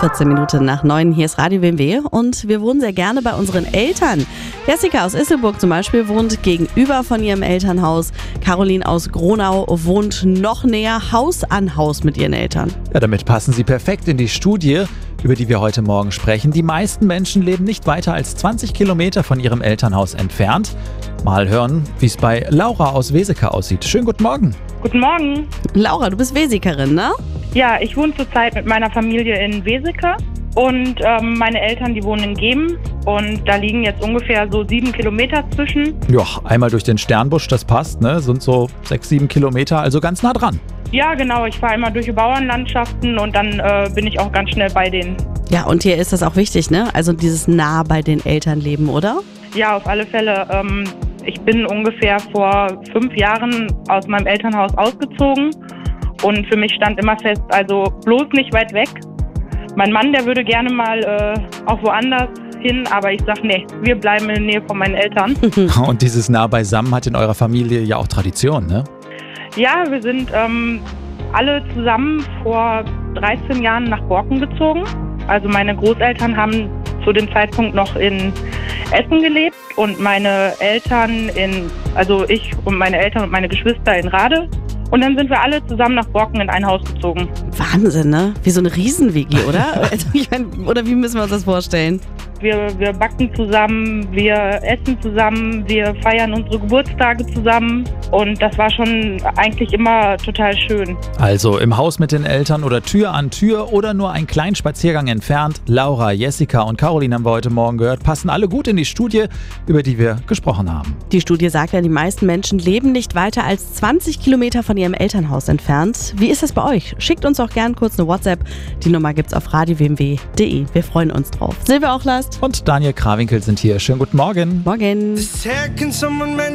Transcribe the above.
14 Minuten nach 9. Hier ist Radio WMW und wir wohnen sehr gerne bei unseren Eltern. Jessica aus Isselburg zum Beispiel wohnt gegenüber von ihrem Elternhaus. Caroline aus Gronau wohnt noch näher, Haus an Haus mit ihren Eltern. Ja, damit passen sie perfekt in die Studie, über die wir heute Morgen sprechen. Die meisten Menschen leben nicht weiter als 20 Kilometer von ihrem Elternhaus entfernt. Mal hören, wie es bei Laura aus Weseka aussieht. Schönen guten Morgen. Guten Morgen. Laura, du bist Wesekarin, ne? Ja, ich wohne zurzeit mit meiner Familie in Weseka und meine Eltern, die wohnen in Gemen und da liegen jetzt ungefähr so 7 Kilometer zwischen. Ja, einmal durch den Sternbusch, das passt, ne? Sind so 6, 7 Kilometer, also ganz nah dran. Ja, genau. Ich fahre immer durch die Bauernlandschaften und dann bin ich auch ganz schnell bei denen. Ja, und hier ist das auch wichtig, ne? Also dieses nah bei den Eltern leben, oder? Ja, auf alle Fälle. Ich bin ungefähr vor 5 Jahren aus meinem Elternhaus ausgezogen und für mich stand immer fest, also bloß nicht weit weg. Mein Mann, der würde gerne mal auch woanders hin, aber ich sag, nee, wir bleiben in der Nähe von meinen Eltern. Und dieses nah beisammen hat in eurer Familie ja auch Tradition, ne? Ja, wir sind alle zusammen vor 13 Jahren nach Borken gezogen. Also meine Großeltern haben zu dem Zeitpunkt noch in Essen gelebt und meine Eltern also ich und meine Eltern und meine Geschwister in Rade. Und dann sind wir alle zusammen nach Borken in ein Haus gezogen. Wahnsinn, ne? Wie so eine Riesen-WG, oder? Also ich mein, oder wie müssen wir uns das vorstellen? Wir backen zusammen, wir essen zusammen, wir feiern unsere Geburtstage zusammen und das war schon eigentlich immer total schön. Also im Haus mit den Eltern oder Tür an Tür oder nur einen kleinen Spaziergang entfernt. Laura, Jessica und Caroline haben wir heute Morgen gehört, passen alle gut in die Studie, über die wir gesprochen haben. Die Studie sagt ja, die meisten Menschen leben nicht weiter als 20 Kilometer von ihrem Elternhaus entfernt. Wie ist das bei euch? Schickt uns auch gern kurz eine WhatsApp. Die Nummer gibt's auf radiowmw.de. Wir freuen uns drauf. Silvia Auchlast und Daniel Krawinkel sind hier. Schönen guten Morgen. Morgen.